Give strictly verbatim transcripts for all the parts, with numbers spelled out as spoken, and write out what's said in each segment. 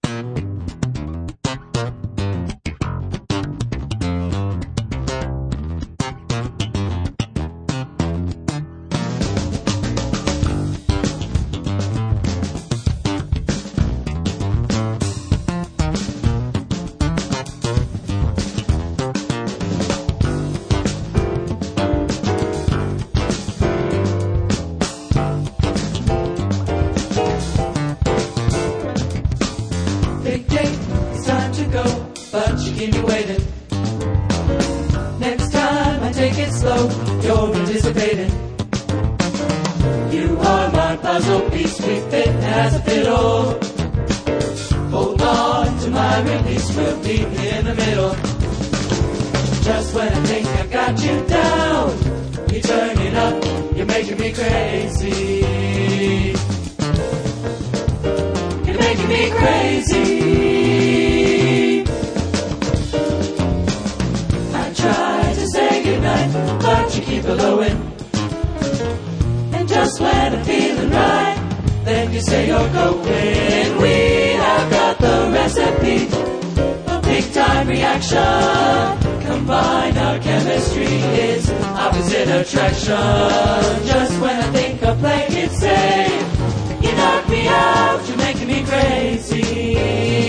But you keep me waiting. Next time I take it slow, you're anticipating. You are my puzzle piece, we fit as a fiddle. Hold on to my release, we'll be in the middle. Just when I think I got you down, you turn it up, you're making me crazy. You're making me crazy. But you keep blowing. And just when I'm feeling right, then you say you're going. We have got the recipe, a big time reaction. Combine our chemistry is opposite attraction. Just when I think I play it safe, you knock me out, you're making me crazy.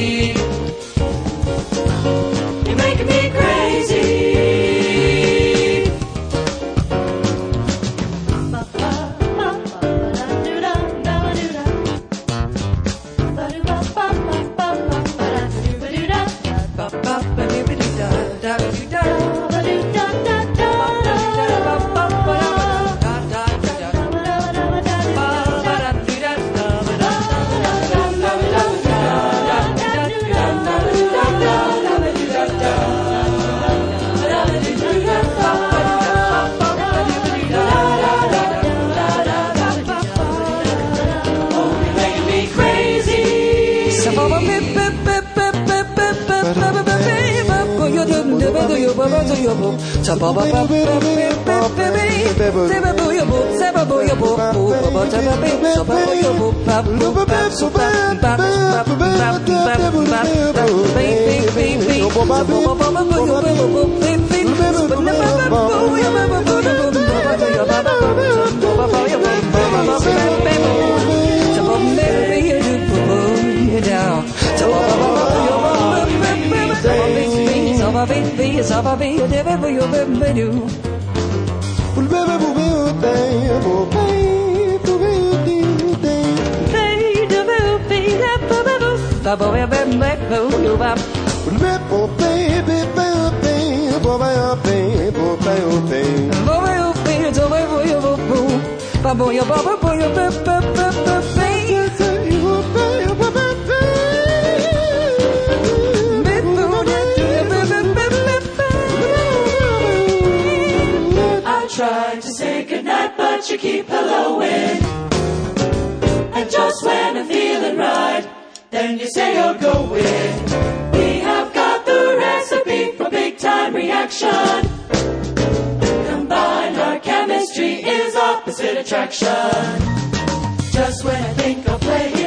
You're making me crazy. Tried to say goodnight, but you keep helloing. And just when I'm feeling right, then you say you're going. We have got the recipe for big time reaction. Combine our chemistry is opposite attraction. Just when I think I'll play it